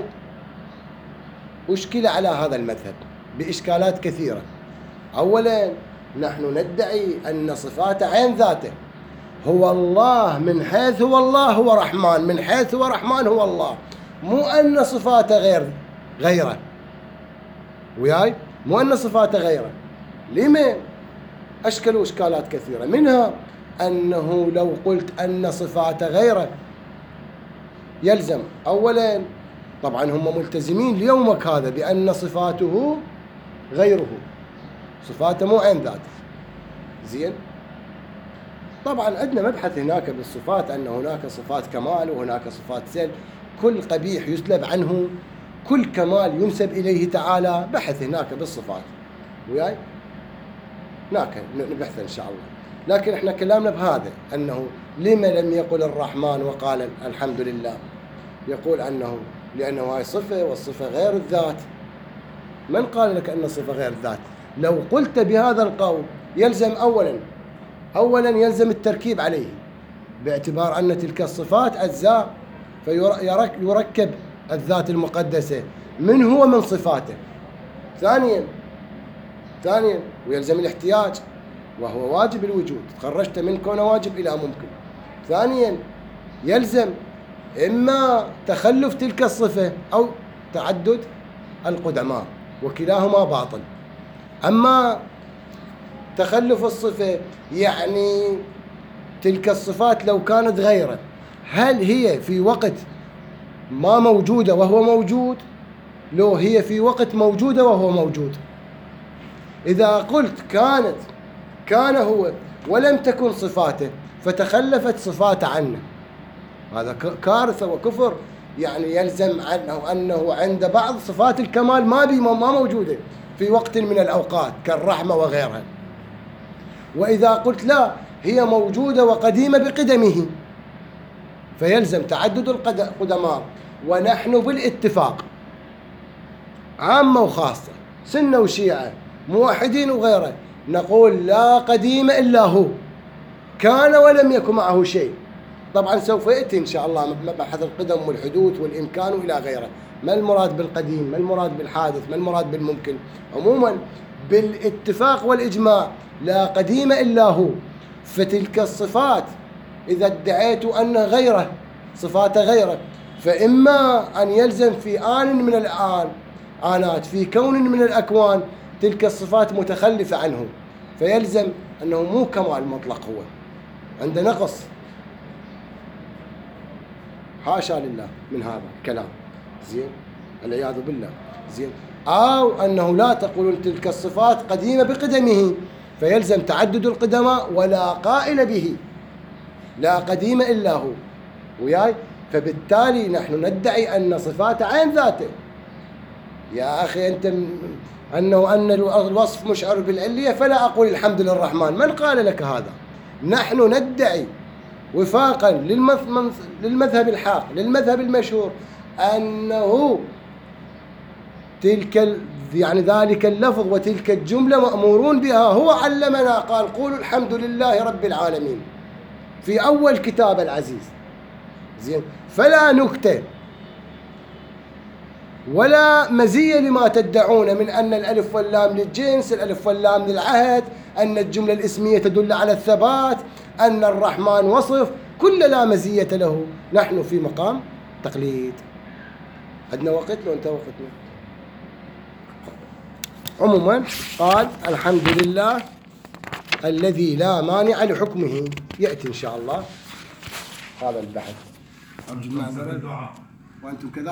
S1: أشكل على هذا المذهب بإشكالات كثيرة. أولا نحن ندعي أن صفاته عين ذاته، هو الله من حيث هو الله هو رحمن، من حيث هو رحمن هو الله، مو أن صفاته غير غيره. وياي؟ مو أن صفاته غيره. لما؟ أشكلوا إشكالات كثيرة، منها أنه لو قلت أن صفاته غيره يلزم أولا، طبعا هم ملتزمين ليومك هذا بأن صفاته غيره، صفاته مو عين ذاته. زين؟ طبعا عندنا مبحث هناك بالصفات أن هناك صفات كمال وهناك صفات سلب، كل قبيح يسلب عنه، كل كمال ينسب إليه تعالى. بحث هناك بالصفات. وياي؟ هناك نبحث إن شاء الله. لكن احنا كلامنا بهذا أنه لما لم يقل الرحمن وقال الحمد لله؟ يقول أنه لأنه هاي صفة والصفة غير الذات. من قال لك أن الصفة غير الذات؟ لو قلت بهذا القول يلزم أولا أولا يلزم التركيب عليه، باعتبار أن تلك الصفات أجزاء، فيركب الذات المقدسة من هو من صفاته. ثانيا ثانيا ويلزم الاحتياج، وهو واجب الوجود، تخرجت من كونه واجب إلى ممكن. ثانيا يلزم إما تخلف تلك الصفة أو تعدد القدماء، وكلاهما باطل. أما تخلف الصفة يعني تلك الصفات لو كانت غيره هل هي في وقت ما موجودة وهو موجود، لو هي في وقت موجودة وهو موجود؟ إذا قلت كانت كان هو ولم تكن صفاته فتخلفت صفاته عنه، هذا كارثة وكفر. يعني يلزم عنه أنه عند بعض صفات الكمال ما بي ما موجودة في وقت من الأوقات كالرحمة وغيرها. وإذا قلت لا هي موجودة وقديمة بقدمه فيلزم تعدد القدماء. ونحن بالاتفاق عامة وخاصة، سنة وشيعة، موحدين وغيره، نقول لا قديم إلا هو، كان ولم يكن معه شيء. طبعا سوف يأتي إن شاء الله مبحث القدم والحدوث والإمكان وإلى غيره. ما المراد بالقديم؟ ما المراد بالحادث؟ ما المراد بالممكن؟ عموما بالاتفاق والإجماع لا قديم إلا هو. فتلك الصفات إذا ادعيت أن غيره صفات غيره فإما أن يلزم في آن من الآن آنات في كون من الأكوان تلك الصفات متخلفة عنه، فيلزم أنه مو كمال مطلق، هو عنده نقص، حاشا لله من هذا الكلام، زين، العياذ بالله، زين. أو أنه لا تقولون تلك الصفات قديمة بقدمه فيلزم تعدد القدماء ولا قائل به، لا قديم إلا هو، وياي. فبالتالي نحن ندعي أن صفات عين ذاته. يا أخي أنت أنه أن الوصف مشعر بالعلية فلا أقول الحمد للرحمن، من قال لك هذا؟ نحن ندعي وفاقا للمذهب الحاق، للمذهب المشهور، أنه تلك يعني ذلك اللفظ وتلك الجملة مأمورون بها. هو علمنا قال قولوا الحمد لله رب العالمين في أول كتاب العزيز، زين. فلا نكتة ولا مزية لما تدعون من أن الألف واللام للجنس، الألف واللام للعهد، أن الجملة الاسمية تدل على الثبات، أن الرحمن وصف، كل لا مزية له. نحن في مقام تقليد. عندنا وقت لو انت وقتنا. عموما قال الحمد لله الذي لا مانع لحكمه. يأتي إن شاء الله هذا البحث. أرجو معذرة وأنتم كذلك.